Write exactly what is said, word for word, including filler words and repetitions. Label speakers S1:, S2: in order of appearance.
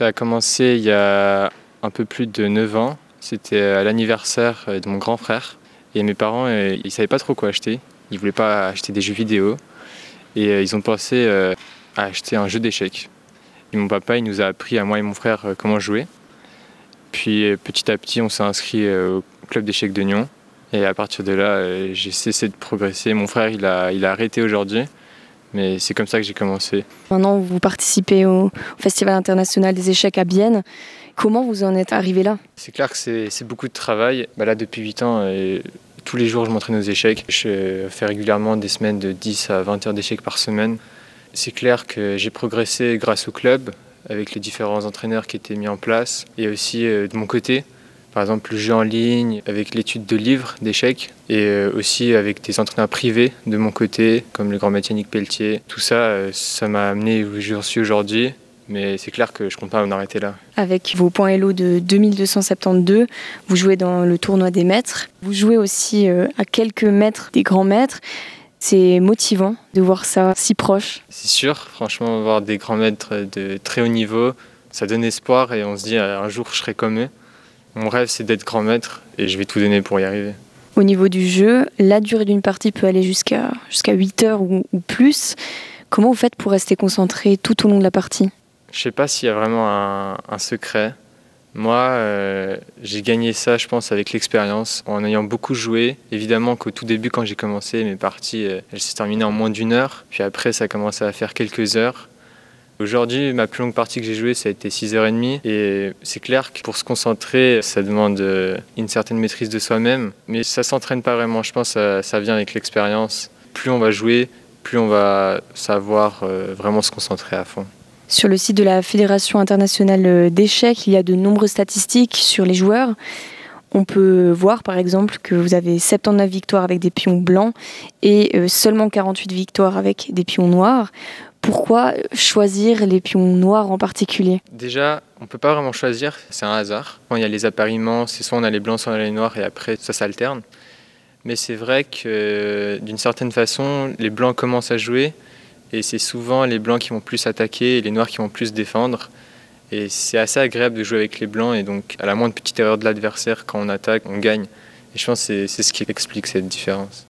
S1: Ça a commencé il y a un peu plus de neuf ans. C'était à l'anniversaire de mon grand frère. Et mes parents, ils ne savaient pas trop quoi acheter. Ils ne voulaient pas acheter des jeux vidéo. Et ils ont pensé à acheter un jeu d'échecs. Et mon papa, il nous a appris à moi et mon frère comment jouer. Puis petit à petit, on s'est inscrit au club d'échecs de Nyon. Et à partir de là, j'ai cessé de progresser. Mon frère, il a, il a arrêté aujourd'hui. Mais c'est comme ça que j'ai commencé.
S2: Maintenant, vous participez au Festival international des échecs à Bienne. Comment vous en êtes arrivé là?
S1: C'est clair que c'est, c'est beaucoup de travail. Bah là, depuis huit ans, et tous les jours, je m'entraîne aux échecs. Je fais régulièrement des semaines de dix à vingt heures d'échecs par semaine. C'est clair que j'ai progressé grâce au club, avec les différents entraîneurs qui étaient mis en place, et aussi de mon côté. Par exemple, le jeu en ligne, avec l'étude de livres d'échecs, et aussi avec des entraîneurs privés de mon côté, comme le grand maître Yannick Pelletier. Tout ça, ça m'a amené où j'en suis aujourd'hui, mais c'est clair que je ne compte pas en arrêter là.
S2: Avec vos points Elo de deux mille deux cent soixante-douze, vous jouez dans le tournoi des maîtres. Vous jouez aussi à quelques mètres des grands maîtres. C'est motivant de voir ça si proche.
S1: C'est sûr, franchement, voir des grands maîtres de très haut niveau, ça donne espoir et on se dit un jour je serai comme eux. Mon rêve, c'est d'être grand maître et je vais tout donner pour y arriver.
S2: Au niveau du jeu, la durée d'une partie peut aller jusqu'à, jusqu'à huit heures ou, ou plus. Comment vous faites pour rester concentré tout au long de la partie?
S1: Je ne sais pas s'il y a vraiment un, un secret. Moi, euh, j'ai gagné ça, je pense, avec l'expérience, en ayant beaucoup joué. Évidemment qu'au tout début, quand j'ai commencé, mes parties, elles se terminaient en moins d'une heure. Puis après, ça a commencé à faire quelques heures. Aujourd'hui, ma plus longue partie que j'ai jouée, ça a été six heures trente. Et c'est clair que pour se concentrer, ça demande une certaine maîtrise de soi-même. Mais ça ne s'entraîne pas vraiment, je pense que ça, ça vient avec l'expérience. Plus on va jouer, plus on va savoir vraiment se concentrer à fond.
S2: Sur le site de la Fédération internationale d'échecs, il y a de nombreuses statistiques sur les joueurs. On peut voir par exemple que vous avez soixante-dix-neuf victoires avec des pions blancs et seulement quarante-huit victoires avec des pions noirs. Pourquoi choisir les pions noirs en particulier?
S1: Déjà, on ne peut pas vraiment choisir, c'est un hasard. Quand il y a les appariements, c'est soit on a les blancs, soit on a les noirs et après ça s'alterne. Mais c'est vrai que d'une certaine façon, les blancs commencent à jouer et c'est souvent les blancs qui vont plus attaquer et les noirs qui vont plus défendre. Et c'est assez agréable de jouer avec les blancs et donc à la moindre petite erreur de l'adversaire, quand on attaque, on gagne. Et je pense que c'est, c'est ce qui explique cette différence.